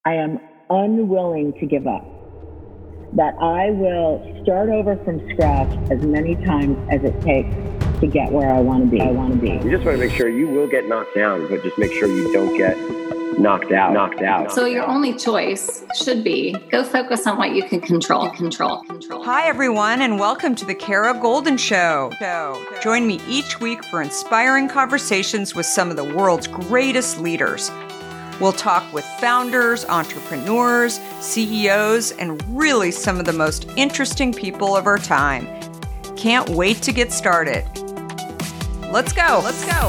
I am unwilling to give up. That I will start over from scratch as many times as it takes to get where I want to be. You just want to make sure you will get knocked down, but just make sure you don't get knocked out. So your only choice should be go focus on what you can control. Hi, everyone, and welcome to the Kara Goldin Show. Join me each week for inspiring conversations with some of the world's greatest leaders. We'll talk with founders, entrepreneurs, CEOs, and really some of the most interesting people of our time. Can't wait to get started. Let's go.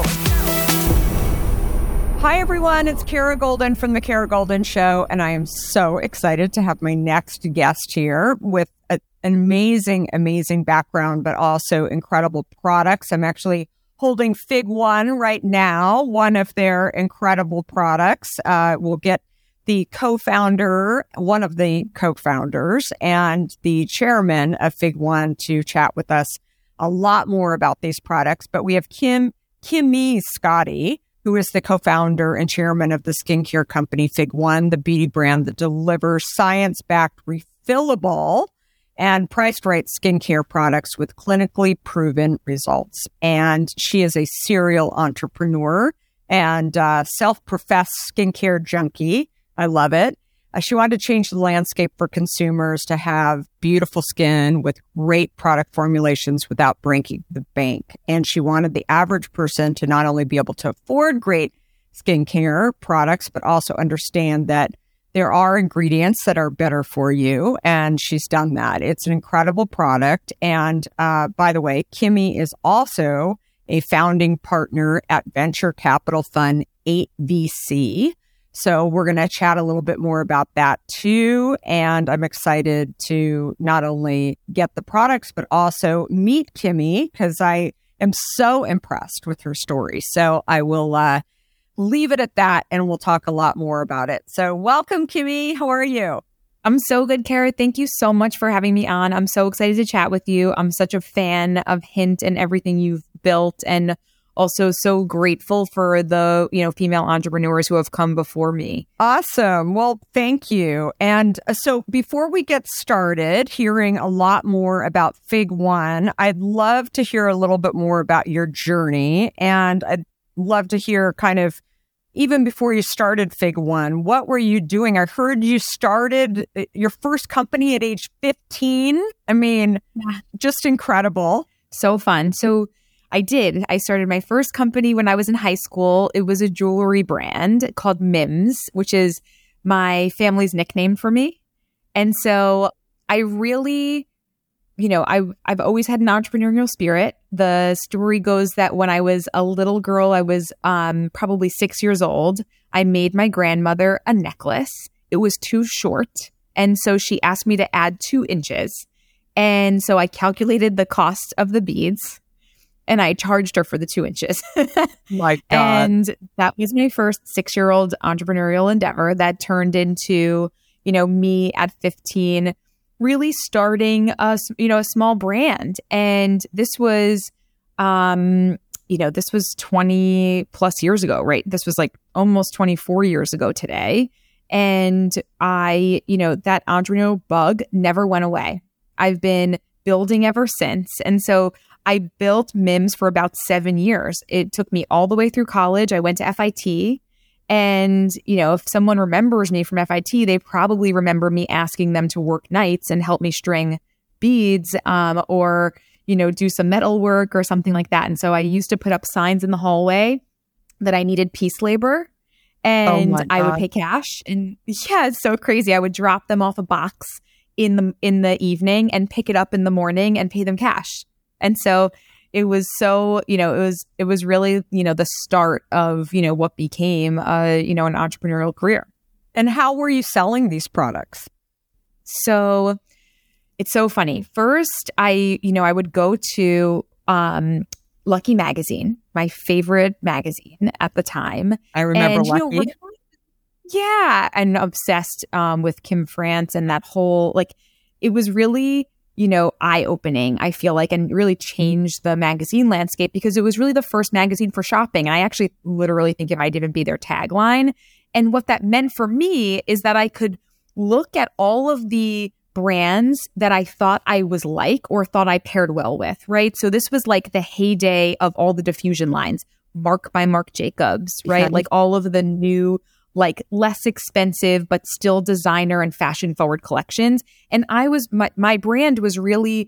Hi, everyone. It's Kara Goldin from The Kara Goldin Show, and I am so excited to have my next guest here with an amazing background, but also incredible products. I'm actually holding Fig One right now, one of their incredible products. We'll get the one of the co-founders and the chairman of Fig One to chat with us a lot more about these products. But we have Kimi Scotty, who is the co-founder and chairman of the skincare company Fig One, the beauty brand that delivers science-backed, refillable, and priced right skincare products with clinically proven results. And she is a serial entrepreneur and self-professed skincare junkie. I love it. She wanted to change the landscape for consumers to have beautiful skin with great product formulations without breaking the bank. And she wanted the average person to not only be able to afford great skincare products, but also understand that there are ingredients that are better for you, and she's done that. It's an incredible product. And by the way, Kimi is also a founding partner at venture capital fund 8VC. So we're going to chat a little bit more about that too. And I'm excited to not only get the products, but also meet Kimi because I am so impressed with her story. So I will leave it at that, and we'll talk a lot more about it. So welcome, Kimi. How are you? I'm so good, Kara. Thank you so much for having me on. I'm so excited to chat with you. I'm such a fan of Hint and everything you've built, and also so grateful for the, female entrepreneurs who have come before me. Awesome. Well, thank you. And so before we get started hearing a lot more about Fig One, I'd love to hear a little bit more about your journey, and I'd love to hear kind of, even before you started Fig One, what were you doing? I heard you started your first company at age 15. I mean, just incredible. So fun. So I did. I started my first company when I was in high school. It was a jewelry brand called Mims, which is my family's nickname for me. And so I really, I've always had an entrepreneurial spirit. The story goes that when I was a little girl, I was probably 6 years old. I made my grandmother a necklace. It was too short. And so she asked me to add 2 inches. And so I calculated the cost of the beads and I charged her for the 2 inches. My God. And that was my first 6-year-old entrepreneurial endeavor that turned into, me at 15 really starting a small brand. And this was, this was 20 plus years ago, right? This was like almost 24 years ago today. And I, that entrepreneurial bug never went away. I've been building ever since. And so I built Mims for about 7 years. It took me all the way through college. I went to FIT. And, if someone remembers me from FIT, they probably remember me asking them to work nights and help me string beads or, do some metal work or something like that. And so I used to put up signs in the hallway that I needed piece labor and I would pay cash. And yeah, it's so crazy. I would drop them off a box in the evening and pick it up in the morning and pay them cash. And so it was so, it was really, the start of, what became, an entrepreneurial career. And how were you selling these products? So it's so funny. First, I would go to Lucky Magazine, my favorite magazine at the time. I remember Lucky. Yeah. And obsessed with Kim France and that whole, it was really eye-opening, I feel like, and really changed the magazine landscape because it was really the first magazine for shopping. And I actually literally think it might even be their tagline. And what that meant for me is that I could look at all of the brands that I thought I was like or thought I paired well with, right? So this was like the heyday of all the diffusion lines, Marc by Marc Jacobs, right? Like all of the new, like less expensive, but still designer and fashion forward collections. And my brand was really,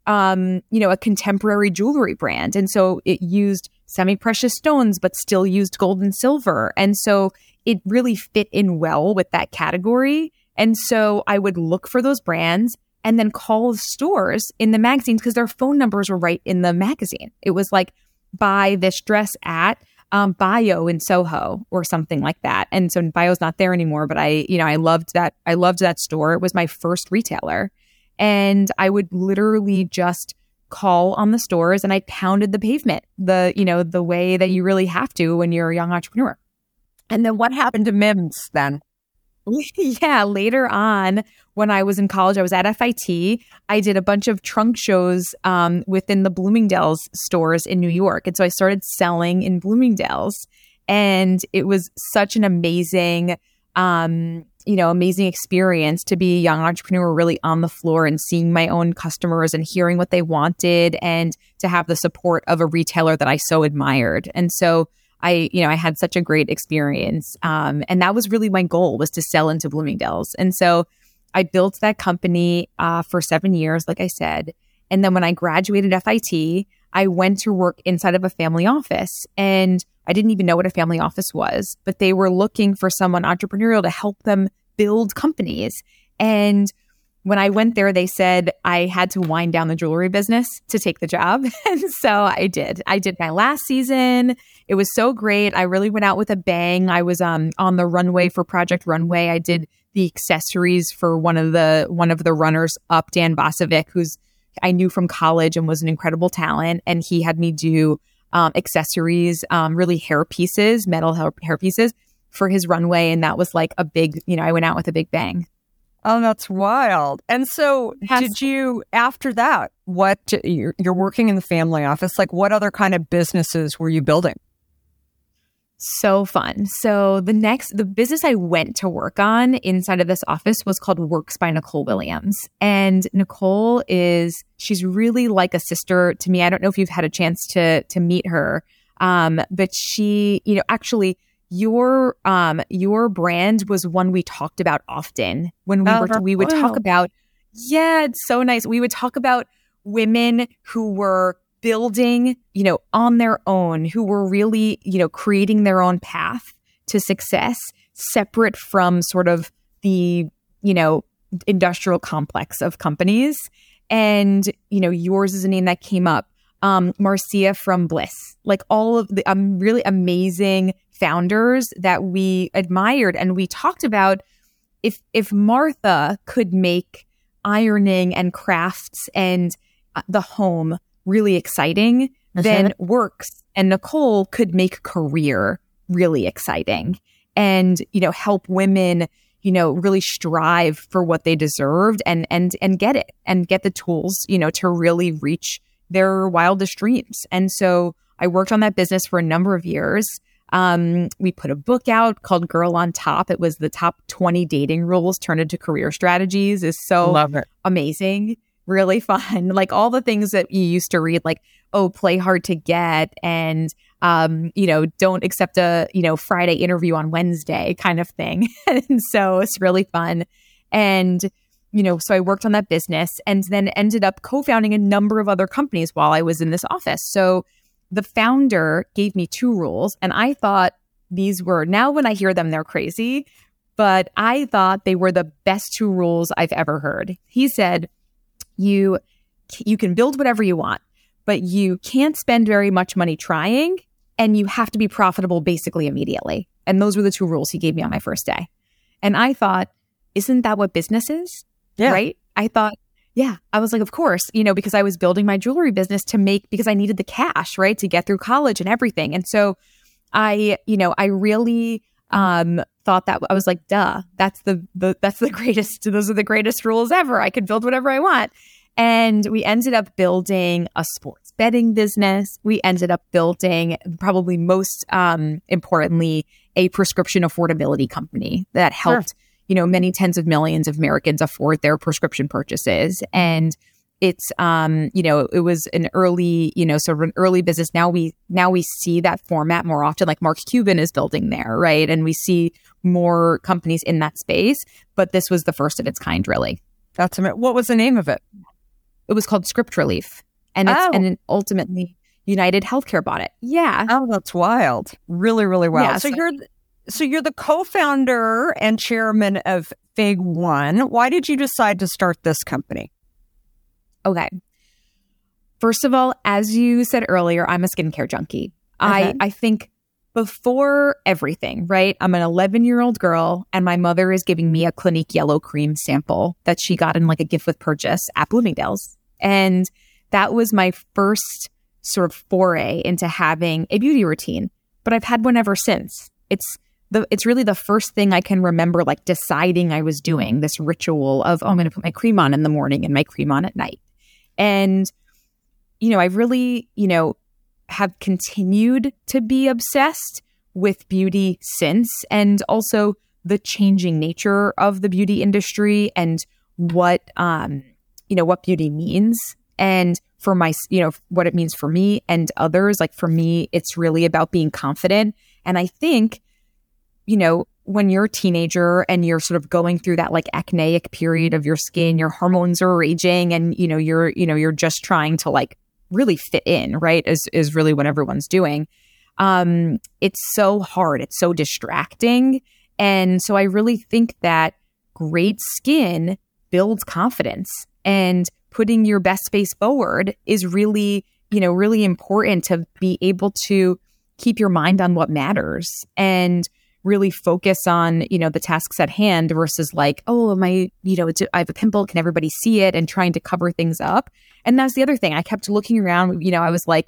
a contemporary jewelry brand. And so it used semi-precious stones, but still used gold and silver. And so it really fit in well with that category. And so I would look for those brands and then call the stores in the magazines because their phone numbers were right in the magazine. It was like, buy this dress at Bio in Soho or something like that. And so Bio's not there anymore, but I loved that. I loved that store. It was my first retailer. And I would literally just call on the stores and I pounded the pavement, the way that you really have to when you're a young entrepreneur. And then what happened to Mims then? Yeah, later on, when I was in college, I was at FIT. I did a bunch of trunk shows within the Bloomingdale's stores in New York. And so I started selling in Bloomingdale's. And it was such an amazing, amazing experience to be a young entrepreneur, really on the floor and seeing my own customers and hearing what they wanted and to have the support of a retailer that I so admired. And so I had such a great experience. And that was really my goal, was to sell into Bloomingdale's. And so I built that company for 7 years, like I said. And then when I graduated FIT, I went to work inside of a family office. And I didn't even know what a family office was, but they were looking for someone entrepreneurial to help them build companies. And when I went there, they said I had to wind down the jewelry business to take the job. And so I did. I did my last season. It was so great. I really went out with a bang. I was on the runway for Project Runway. I did the accessories for one of the runners up, Dan Bosovic, who's I knew from college and was an incredible talent. And he had me do accessories, really hair pieces, metal hair pieces for his runway. And that was like a big, I went out with a big bang. Oh, that's wild. And so did you, after that, you're working in the family office, like what other kind of businesses were you building? So fun. So the business I went to work on inside of this office was called Works by Nicole Williams. And Nicole she's really like a sister to me. I don't know if you've had a chance to meet her. But she, actually, your brand was one we talked about often when we would talk about, it's so nice. We would talk about women who were building, on their own, who were really, creating their own path to success, separate from sort of the, industrial complex of companies. And, yours is a name that came up. Marcia from Bliss, like all of the really amazing founders that we admired. And we talked about if Martha could make ironing and crafts and the home really exciting, then Works and Nicole could make career really exciting and, help women, really strive for what they deserved and get it and get the tools, to really reach their wildest dreams. And so I worked on that business for a number of years. We put a book out called Girl on Top. It was the top 20 dating rules turned into career strategies. Is so Love it. Amazing, really fun. Like all the things that you used to read, like, play hard to get and, don't accept a, Friday interview on Wednesday kind of thing. And so it's really fun. And so I worked on that business and then ended up co-founding a number of other companies while I was in this office. So the founder gave me 2 rules, and I thought these were, now when I hear them, they're crazy, but I thought they were the best 2 rules I've ever heard. He said, you can build whatever you want, but you can't spend very much money trying, and you have to be profitable basically immediately. And those were the 2 rules he gave me on my first day. And I thought, isn't that what business is? Yeah. Right? I thought, yeah, I was like, of course, because I was building my jewelry business because I needed the cash, right, to get through college and everything. And so I really thought that, I was like, duh, that's the greatest, those are the greatest rules ever. I could build whatever I want. And we ended up building a sports betting business. We ended up building, probably most importantly, a prescription affordability company that helped, many tens of millions of Americans afford their prescription purchases. And it's, it was an early, sort of an early business. Now we see that format more often, like Mark Cuban is building there, right? And we see more companies in that space, but this was the first of its kind, really. That's amazing. What was the name of it? It was called Script Relief. And and ultimately United Healthcare bought it. Yeah. Oh, that's wild. Really, really wild. Yeah, so you're the co-founder and chairman of Fig One. Why did you decide to start this company? Okay. First of all, as you said earlier, I'm a skincare junkie. Okay. I think before everything, right? I'm an 11-year-old girl and my mother is giving me a Clinique Yellow Cream sample that she got in like a gift with purchase at Bloomingdale's. And that was my first sort of foray into having a beauty routine. But I've had one ever since. It's really the first thing I can remember, like deciding I was doing this ritual of, I'm going to put my cream on in the morning and my cream on at night. And, I really, have continued to be obsessed with beauty since, and also the changing nature of the beauty industry and what beauty means. And for my, what it means for me and others. Like for me, it's really about being confident. And I think, when you're a teenager and you're sort of going through that like acneic period of your skin, your hormones are raging and, you're just trying to like really fit in, right? Is really what everyone's doing. It's so hard. It's so distracting. And so I really think that great skin builds confidence, and putting your best face forward is really, really important to be able to keep your mind on what matters and really focus on, the tasks at hand versus like, oh, I have a pimple. Can everybody see it? And trying to cover things up. And that's the other thing. I kept looking around, I was like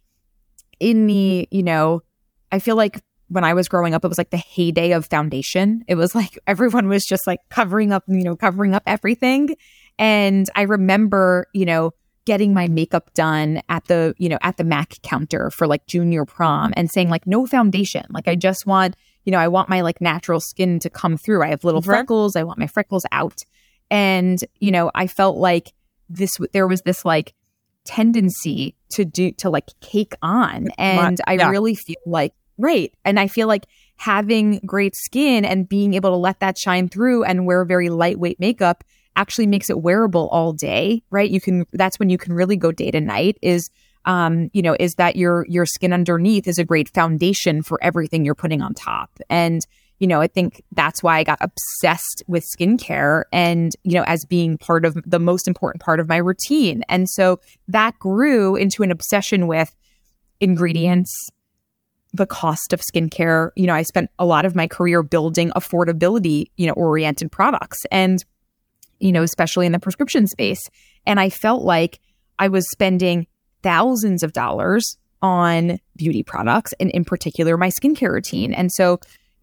I feel like when I was growing up, it was like the heyday of foundation. It was like everyone was just like covering up everything. And I remember, getting my makeup done at the MAC counter for like junior prom and saying like, no foundation. Like I just want, I want my like natural skin to come through. I have little freckles. I want my freckles out. And, I felt like there was this like tendency to like cake on. And I really feel like, right. And I feel like having great skin and being able to let that shine through and wear very lightweight makeup actually makes it wearable all day, right? That's when you can really go day to night is that your skin underneath is a great foundation for everything you're putting on top. And, I think that's why I got obsessed with skincare and, as being part of the most important part of my routine. And so that grew into an obsession with ingredients, the cost of skincare. I spent a lot of my career building affordability, oriented products and, especially in the prescription space. And I felt like I was spending thousands of dollars on beauty products and in particular my skincare routine. And so,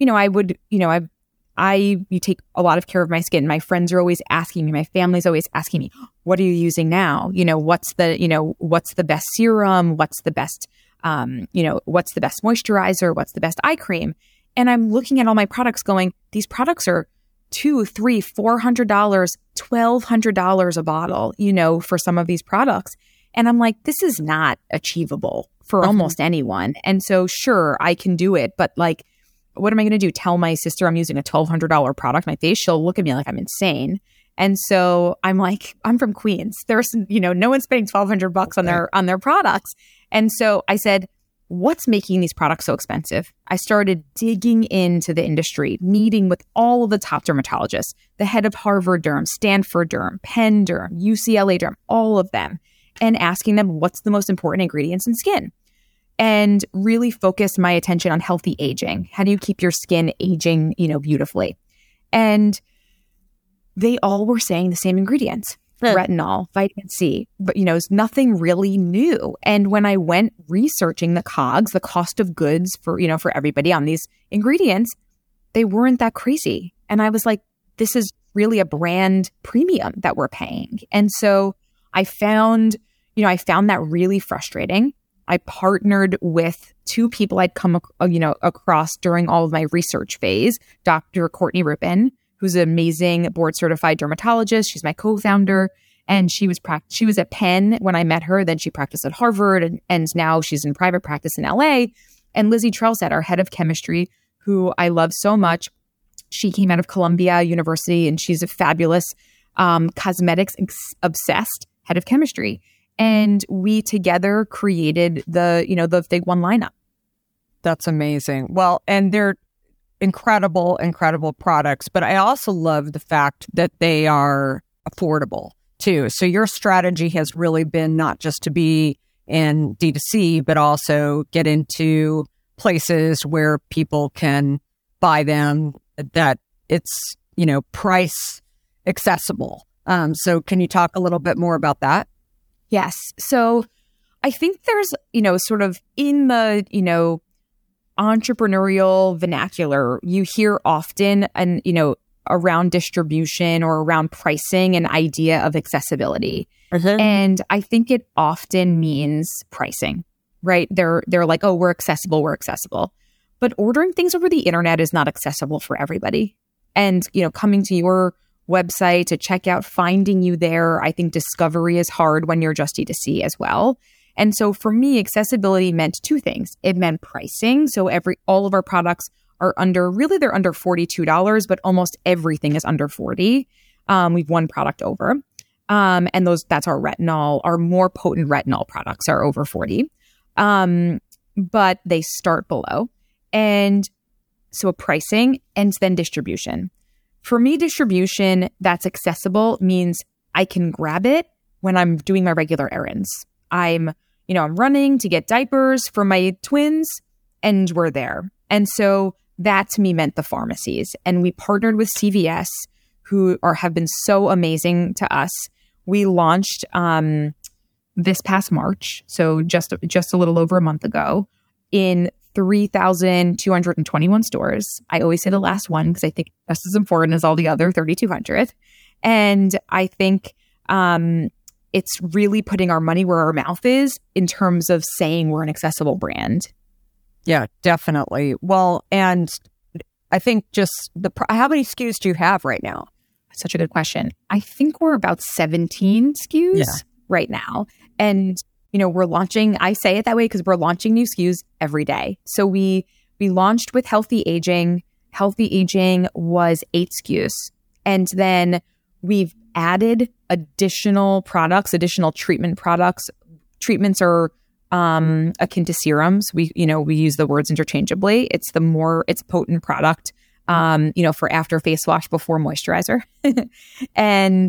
you take a lot of care of my skin. My friends are always asking me, my family's always asking me, what are you using now? What's the best serum? What's the best moisturizer? What's the best eye cream? And I'm looking at all my products going, these products are $200, $300, $400, $1,200 a bottle, for some of these products. And I'm like, this is not achievable for almost anyone. And so sure, I can do it. But like, what am I going to do? Tell my sister I'm using a $1,200 product on my face? She'll look at me like I'm insane. And so I'm like, I'm from Queens. There's, no one's spending $1,200 on their products. And so I said, what's making these products so expensive? I started digging into the industry, meeting with all of the top dermatologists, the head of Harvard Derm, Stanford Derm, Penn Derm, UCLA Derm, all of them, and asking them what's the most important ingredients in skin. And really focus my attention on healthy aging. How do you keep your skin aging, beautifully? And they all were saying the same ingredients. Retinol, vitamin C, but it's nothing really new. And when I went researching the COGS, the cost of goods for everybody on these ingredients, they weren't that crazy. And I was like, this is really a brand premium that we're paying. And so I found that really frustrating. I partnered with two people I'd come, across during all of my research phase, Dr. Courtney Rubin, who's an amazing board certified dermatologist. She's my co-founder. And she was at Penn when I met her. Then she practiced at Harvard, and now she's in private practice in LA. And Lizzie Trelstead, our head of chemistry, who I love so much. She came out of Columbia University, and she's a fabulous cosmetics obsessed head of chemistry. And we together created the Fig One lineup. That's amazing. Well, and they're incredible, incredible products. But I also love the fact that they are affordable too. So your strategy has really been not just to be in D2C, but also get into places where people can buy them, that it's, price accessible. So can you talk a little bit more about that? Yes. So I think there's, sort of in the, entrepreneurial vernacular, you hear often around distribution or around pricing an idea of accessibility. Mm-hmm. And I think it often means pricing, right? They're like, oh, we're accessible. But ordering things over the internet is not accessible for everybody. And, coming to your website to check out, finding you there, I think discovery is hard when you're just D2C as well. And so for me, accessibility meant two things. It meant pricing. So all of our products are they're under $42, but almost everything is under $40. We've one product over. And that's our retinol, our more potent retinol products are over $40. But they start below. And so pricing and then distribution. For me, distribution that's accessible means I can grab it when I'm doing my regular errands. I'm running to get diapers for my twins, and we're there. And so that to me meant the pharmacies. And we partnered with CVS, who have been so amazing to us. We launched this past March, so just a little over a month ago, in 3,221 stores. I always say the last one because I think just as important as all the other 3,200. And I think it's really putting our money where our mouth is in terms of saying we're an accessible brand. Yeah, definitely. Well, and I think just how many SKUs do you have right now? Such a good question. I think we're about 17 SKUs right now. And, we're launching, I say it that way because we're launching new SKUs every day. So we launched with Healthy Aging. Healthy Aging was 8 SKUs. And then we've added additional products, additional treatment products. Treatments are akin to serums. We use the words interchangeably. It's potent product, for after face wash, before moisturizer. And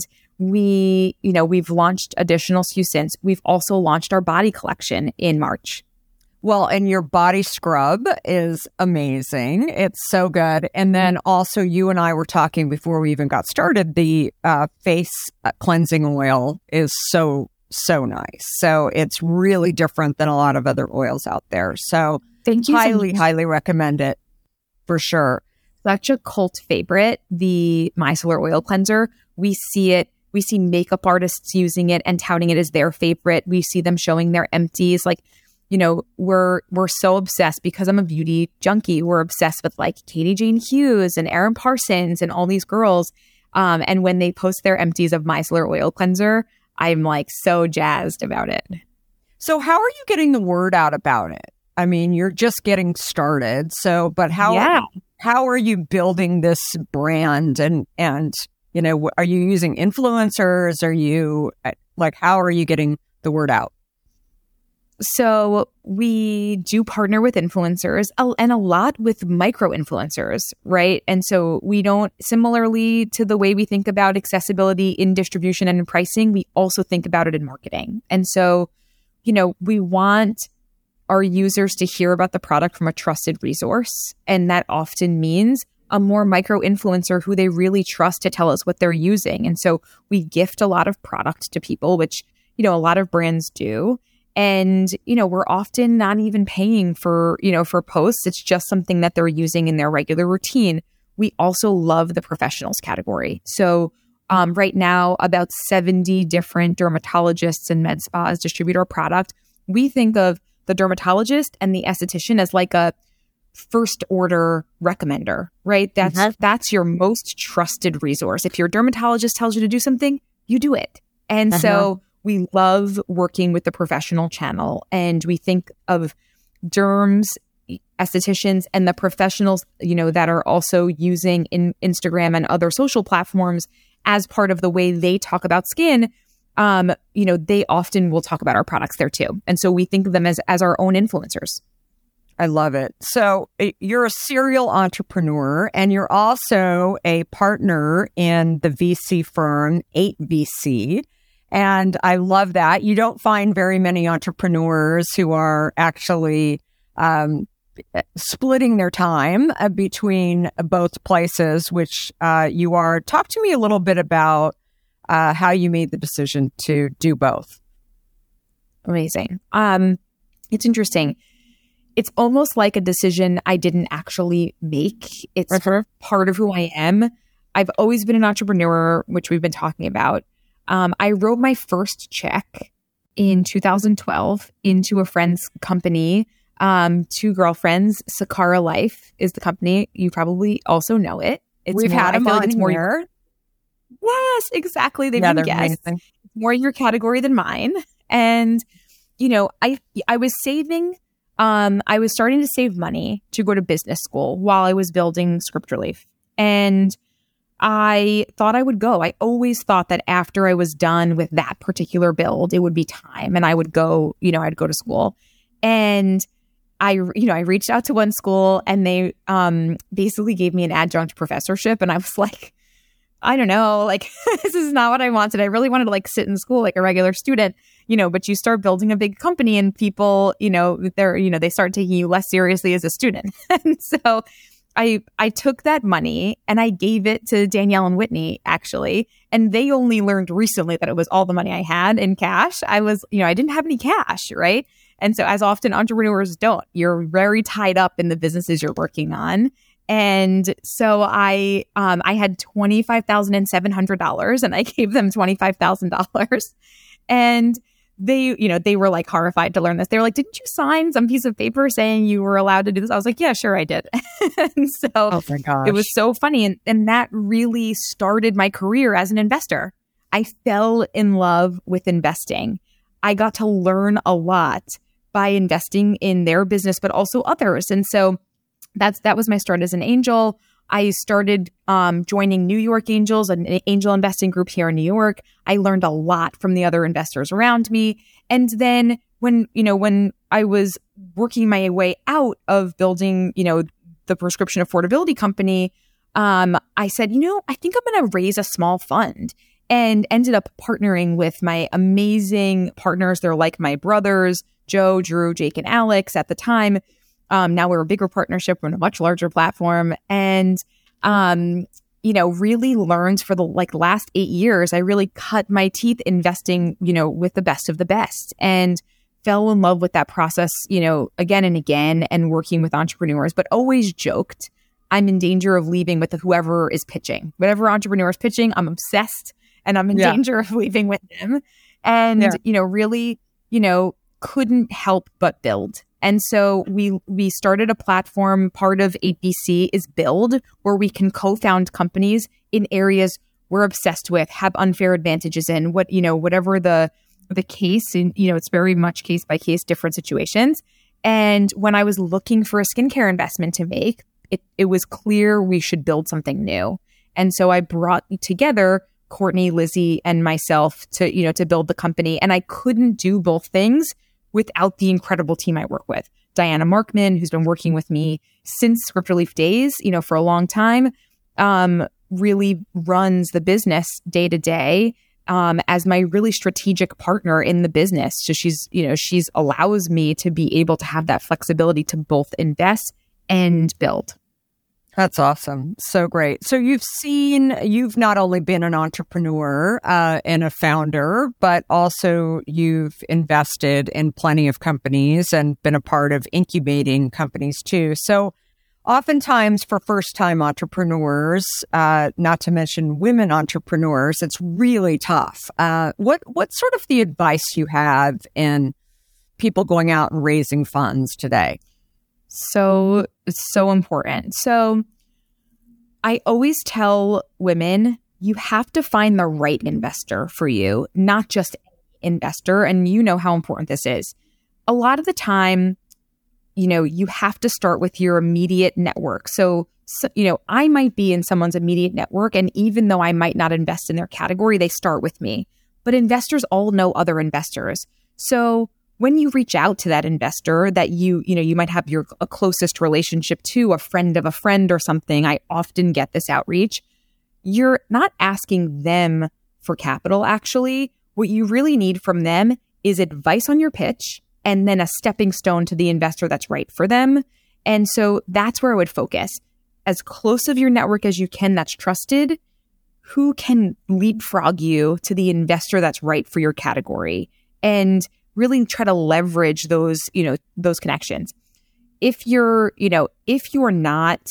we've launched additional SKUs since. We've also launched our body collection in March. Well, and your body scrub is amazing. It's so good. And then also you and I were talking before we even got started, the face cleansing oil is so nice. So it's really different than a lot of other oils out there. So thank you. Highly recommend it for sure. Such a cult favorite, the micellar oil cleanser. We see makeup artists using it and touting it as their favorite. We see them showing their empties. We're so obsessed because I'm a beauty junkie. We're obsessed with Katie Jane Hughes and Erin Parsons and all these girls. And when they post their empties of micellar oil cleanser, I'm so jazzed about it. So how are you getting the word out about it? I mean, you're just getting started. So, but how are you building this brand and are you using influencers? Are you how are you getting the word out? So we do partner with influencers and a lot with micro influencers, right? And so we don't, similarly to the way we think about accessibility in distribution and in pricing, we also think about it in marketing. And so, we want our users to hear about the product from a trusted resource. And that often means a more micro influencer who they really trust to tell us what they're using. And so we gift a lot of product to people, which, a lot of brands do. And, we're often not even paying for posts. It's just something that they're using in their regular routine. We also love the professionals category. So Right now, about 70 different dermatologists and med spas distribute our product. We think of the dermatologist and the esthetician as like a first order recommender, right? That's your most trusted resource. If your dermatologist tells you to do something, you do it. And so we love working with the professional channel, and we think of derms, estheticians, and the professionals, that are also using Instagram and other social platforms as part of the way they talk about skin. They often will talk about our products there too. And so we think of them as our own influencers. I love it. So you're a serial entrepreneur, and you're also a partner in the VC firm 8VC. And I love that. You don't find very many entrepreneurs who are actually splitting their time between both places, which you are. Talk to me a little bit about how you made the decision to do both. Amazing. It's interesting. It's almost like a decision I didn't actually make. It's part of who I am. I've always been an entrepreneur, which we've been talking about. I wrote my first check in 2012 into a friend's company. Two girlfriends. Sakara Life is the company. You probably also know it. We've had them on here. Yes, exactly. They've been guests. It's more your category than mine. And, I was saving. I was starting to save money to go to business school while I was building Script Relief. And I thought I would go. I always thought that after I was done with that particular build, it would be time and I would go, I'd go to school. And I reached out to one school and they basically gave me an adjunct professorship. And I was like, I don't know, like, this is not what I wanted. I really wanted to sit in school like a regular student, but you start building a big company and people, they start taking you less seriously as a student. And so I took that money and I gave it to Danielle and Whitney, actually. And they only learned recently that it was all the money I had in cash. I didn't have any cash, right? And so as often entrepreneurs don't, you're very tied up in the businesses you're working on. And so I had $25,700 and I gave them $25,000. And they were like horrified to learn this. They were like, didn't you sign some piece of paper saying you were allowed to do this? I was like, yeah, sure I did. And so oh my gosh. It was so funny. And that really started my career as an investor. I fell in love with investing. I got to learn a lot by investing in their business, but also others. And so that was my start as an angel. I started joining New York Angels, an angel investing group here in New York. I learned a lot from the other investors around me. And then when I was working my way out of building, the prescription affordability company, I said, I think I'm going to raise a small fund, and ended up partnering with my amazing partners. They're like my brothers, Joe, Drew, Jake, and Alex at the time. Now we're a bigger partnership. We're on a much larger platform. And, really learned for the last 8 years, I really cut my teeth investing, with the best of the best, and fell in love with that process, again and again, and working with entrepreneurs, but always joked, I'm in danger of leaving with whoever is pitching. Whatever entrepreneur is pitching, I'm obsessed and I'm in danger of leaving with them. And, really, couldn't help but build. And so we started a platform. Part of 8VC is Build, where we can co-found companies in areas we're obsessed with, have unfair advantages in, whatever the case. And, it's very much case by case, different situations. And when I was looking for a skincare investment to make, it was clear we should build something new. And so I brought together Courtney, Lizzie, and myself to build the company. And I couldn't do both things without the incredible team I work with. Diana Markman, who's been working with me since Script Relief days, for a long time, really runs the business day to day as my really strategic partner in the business. So she's allows me to be able to have that flexibility to both invest and build. That's awesome. So great. So you've not only been an entrepreneur and a founder, but also you've invested in plenty of companies and been a part of incubating companies too. So oftentimes for first-time entrepreneurs, not to mention women entrepreneurs, it's really tough. What's sort of the advice you have in people going out and raising funds today? So it's so important. So I always tell women, you have to find the right investor for you, not just any investor. And you know how important this is. A lot of the time, you have to start with your immediate network. So, I might be in someone's immediate network, and even though I might not invest in their category, they start with me. But investors all know other investors. So when you reach out to that investor that you might have a closest relationship to, a friend of a friend or something, I often get this outreach. You're not asking them for capital, actually. What you really need from them is advice on your pitch and then a stepping stone to the investor that's right for them. And so that's where I would focus. As close of your network as you can that's trusted, who can leapfrog you to the investor that's right for your category, and really try to leverage those connections. If you're not,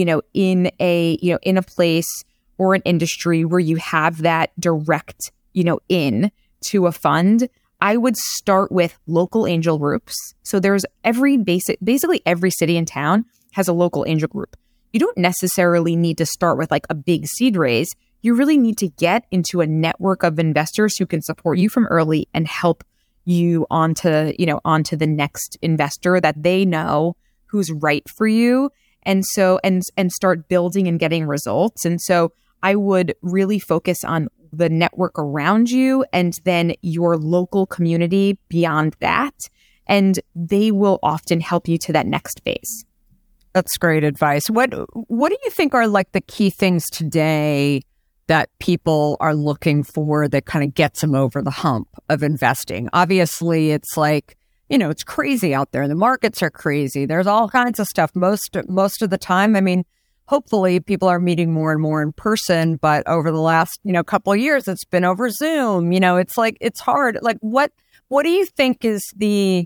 in a place or an industry where you have that direct, in to a fund, I would start with local angel groups. So there's basically every city in town has a local angel group. You don't necessarily need to start with like a big seed raise. You really need to get into a network of investors who can support you from early and help you onto the next investor that they know who's right for you. And so, and start building and getting results. And so I would really focus on the network around you and then your local community beyond that. And they will often help you to that next phase. That's great advice. What do you think are like the key things today that people are looking for that kind of gets them over the hump of investing? Obviously, it's like, it's crazy out there. The markets are crazy. There's all kinds of stuff most of the time. I mean, hopefully people are meeting more and more in person, but over the last, couple of years, it's been over Zoom. It's like, it's hard. Like, what do you think is the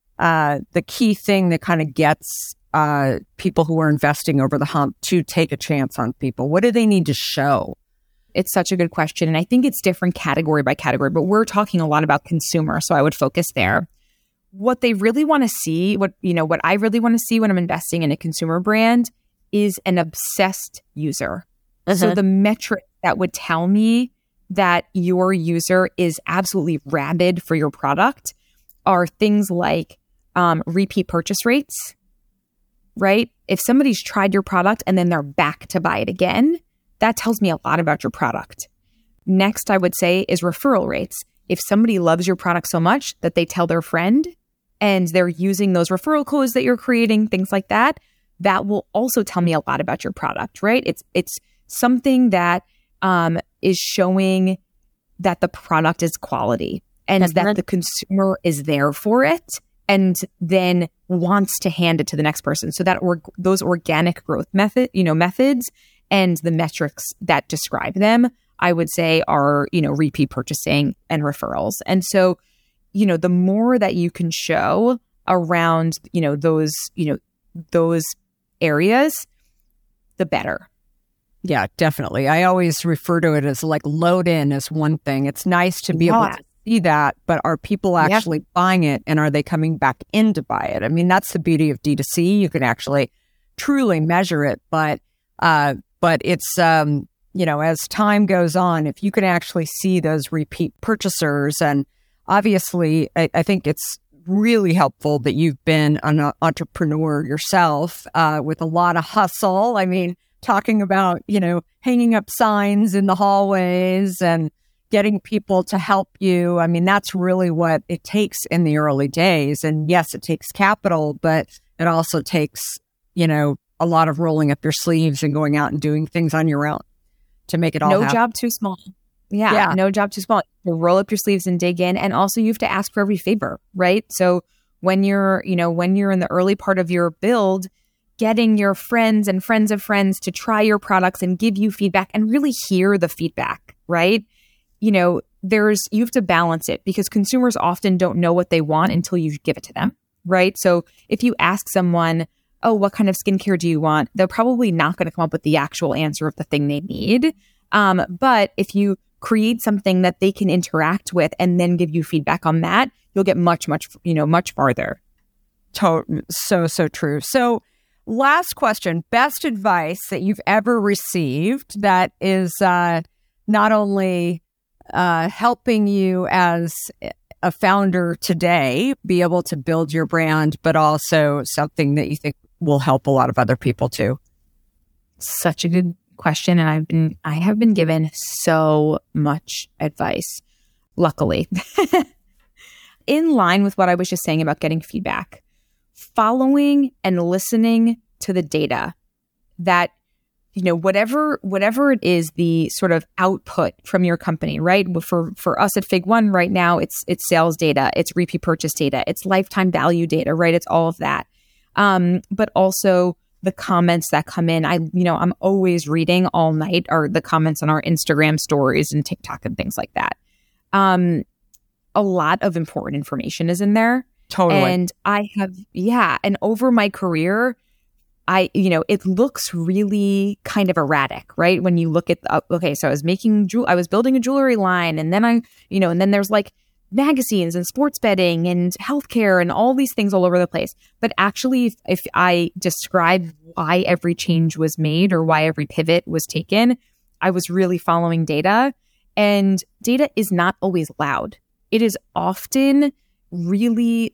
key thing that kind of gets people who are investing over the hump to take a chance on people? What do they need to show? It's such a good question. And I think it's different category by category, but we're talking a lot about consumer. So I would focus there. What they really want to see, what I really want to see when I'm investing in a consumer brand is an obsessed user. So the metric that would tell me that your user is absolutely rabid for your product are things like repeat purchase rates, right? If somebody's tried your product and then they're back to buy it again, that tells me a lot about your product. Next, I would say is referral rates. If somebody loves your product so much that they tell their friend and they're using those referral codes that you're creating, things like that, that will also tell me a lot about your product, right? It's something that is showing that the product is quality and that the consumer is there for it and then wants to hand it to the next person. So that those organic growth methods and the metrics that describe them, I would say are, repeat purchasing and referrals. And so, the more that you can show around, those areas, the better. Yeah, definitely. I always refer to it as like load in as one thing. It's nice to be able to see that, but are people actually buying it and are they coming back in to buy it? I mean, that's the beauty of D2C. You can actually truly measure it, but it's, as time goes on, if you can actually see those repeat purchasers, and obviously I think it's really helpful that you've been an entrepreneur yourself with a lot of hustle. I mean, talking about, hanging up signs in the hallways and getting people to help you. I mean, that's really what it takes in the early days. And yes, it takes capital, but it also takes, a lot of rolling up your sleeves and going out and doing things on your own to make it all happen. No job too small. Yeah, no job too small. You roll up your sleeves and dig in. And also you have to ask for every favor, right? So when you're in the early part of your build, getting your friends and friends of friends to try your products and give you feedback and really hear the feedback, right? You have to balance it because consumers often don't know what they want until you give it to them, right? So if you ask someone, oh, what kind of skincare do you want? They're probably not going to come up with the actual answer of the thing they need. But if you create something that they can interact with and then give you feedback on that, you'll get much farther. So true. So last question, best advice that you've ever received that is not only helping you as a founder today be able to build your brand, but also something that you think will help a lot of other people too? Such a good question. And I have been given so much advice, luckily. In line with what I was just saying about getting feedback, following and listening to the data that, whatever it is, the sort of output from your company, right? For us at Fig One right now, it's sales data, it's repeat purchase data, it's lifetime value data, right? It's all of that. But also the comments that come in. I'm always reading all night, or the comments on our Instagram stories and TikTok and things like that. A lot of important information is in there. Totally. And and over my career, it looks really kind of erratic, right? When you look at, so I was building a jewelry line, and then and then there's like magazines and sports betting and healthcare and all these things all over the place. But actually, if I describe why every change was made or why every pivot was taken, I was really following data. And data is not always loud. It is often really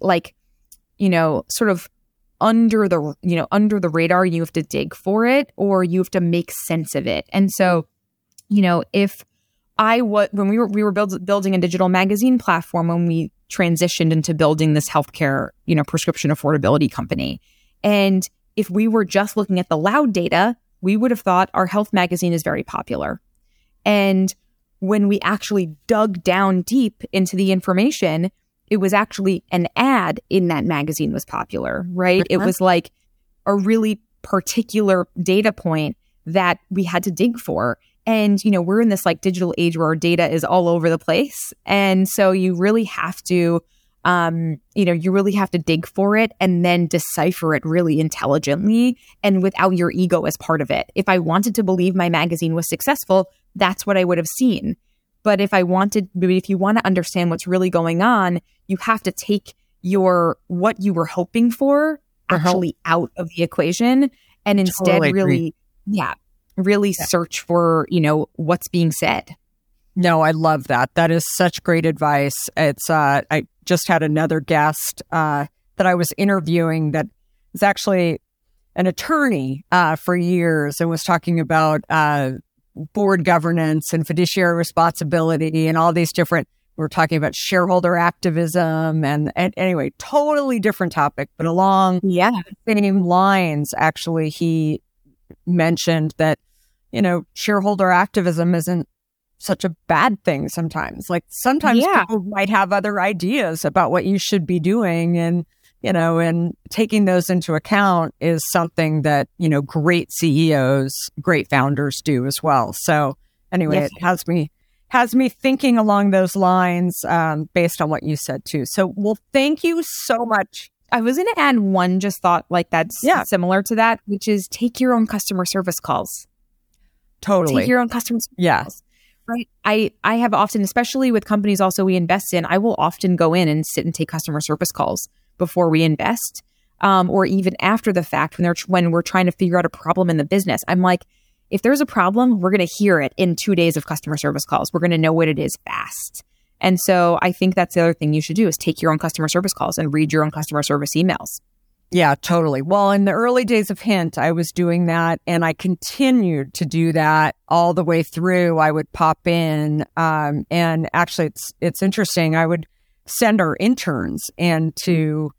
sort of under the radar. You have to dig for it, or you have to make sense of it. And so, if when we were building a digital magazine platform, when we transitioned into building this healthcare, prescription affordability company, and if we were just looking at the loud data, we would have thought our health magazine is very popular. And when we actually dug down deep into the information, it was actually an ad in that magazine was popular, right? It was like a really particular data point that we had to dig for. And, we're in this like digital age where our data is all over the place. And so you really have to, dig for it and then decipher it really intelligently and without your ego as part of it. If I wanted to believe my magazine was successful, that's what I would have seen. But if you want to understand what's really going on, you have to take what you were hoping for actually out of the equation and instead really search for, what's being said. No, I love that. That is such great advice. It's I just had another guest that I was interviewing that is actually an attorney for years and was talking about board governance and fiduciary responsibility and all these different, we're talking about shareholder activism and anyway, totally different topic, but along the same lines, actually, he mentioned that, shareholder activism isn't such a bad thing sometimes. Like sometimes people might have other ideas about what you should be doing, and and taking those into account is something that, great CEOs, great founders do as well. So anyway, it has me thinking along those lines based on what you said too. So, well, thank you so much. I was going to add one just thought like that's similar to that, which is take your own customer service calls. Totally. Take your own customer service calls. Right. I have often, especially with companies also we invest in, I will often go in and sit and take customer service calls before we invest, or even after the fact when we're trying to figure out a problem in the business. I'm like, if there's a problem, we're going to hear it in 2 days of customer service calls. We're going to know what it is fast. And so I think that's the other thing you should do is take your own customer service calls and read your own customer service emails. Yeah, totally. Well, in the early days of Hint, I was doing that, and I continued to do that all the way through. I would pop in, and actually, it's interesting. I would send our interns and to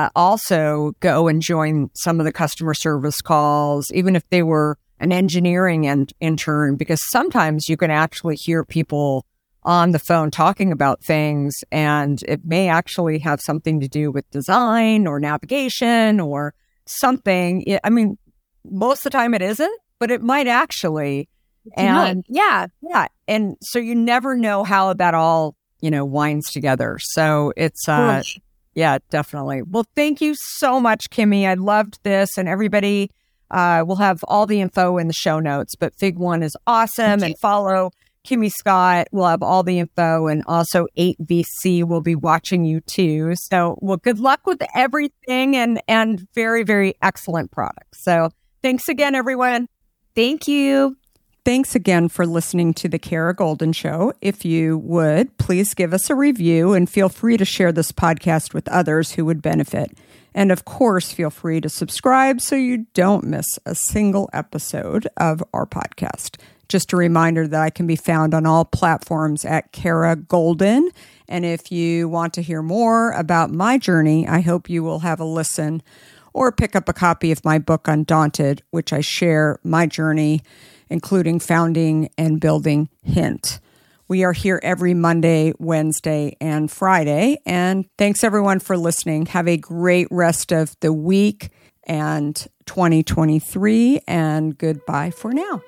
also go and join some of the customer service calls, even if they were an engineering intern, because sometimes you can actually hear people on the phone talking about things, and it may actually have something to do with design or navigation or something. I mean, most of the time it isn't, but it might actually. And yeah. And so you never know how that all, winds together. So it's, Yeah, definitely. Well, thank you so much, Kimmy. I loved this, and everybody will have all the info in the show notes, but Fig One is awesome, and follow Kimmy Scott. We'll have all the info, and also 8VC will be watching you too. So, well, good luck with everything, and very, very excellent products. So thanks again, everyone. Thank you. Thanks again for listening to The Kara Goldin Show. If you would, please give us a review and feel free to share this podcast with others who would benefit. And of course, feel free to subscribe so you don't miss a single episode of our podcast. Just a reminder that I can be found on all platforms at Kara Goldin. And if you want to hear more about my journey, I hope you will have a listen or pick up a copy of my book, Undaunted, which I share my journey, including founding and building Hint. We are here every Monday, Wednesday, and Friday. And thanks everyone for listening. Have a great rest of the week and 2023, and goodbye for now.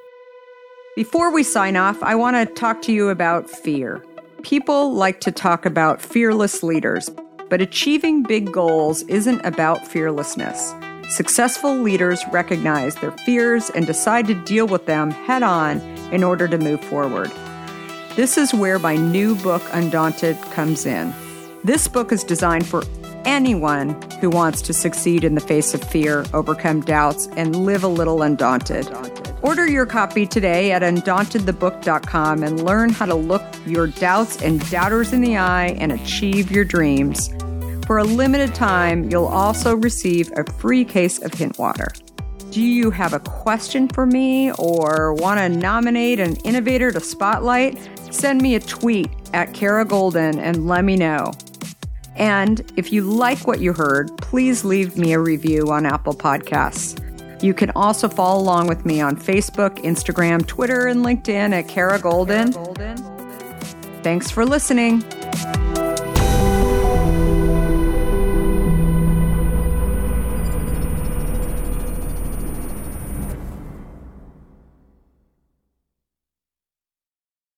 Before we sign off, I want to talk to you about fear. People like to talk about fearless leaders, but achieving big goals isn't about fearlessness. Successful leaders recognize their fears and decide to deal with them head on in order to move forward. This is where my new book, Undaunted, comes in. This book is designed for anyone who wants to succeed in the face of fear, overcome doubts, and live a little undaunted. Order your copy today at undauntedthebook.com and learn how to look your doubts and doubters in the eye and achieve your dreams. For a limited time, you'll also receive a free case of Hint water. Do you have a question for me or want to nominate an innovator to spotlight? Send me a tweet at Kara Goldin and let me know. And if you like what you heard, please leave me a review on Apple Podcasts. You can also follow along with me on Facebook, Instagram, Twitter, and LinkedIn at Kara Goldin. Thanks for listening.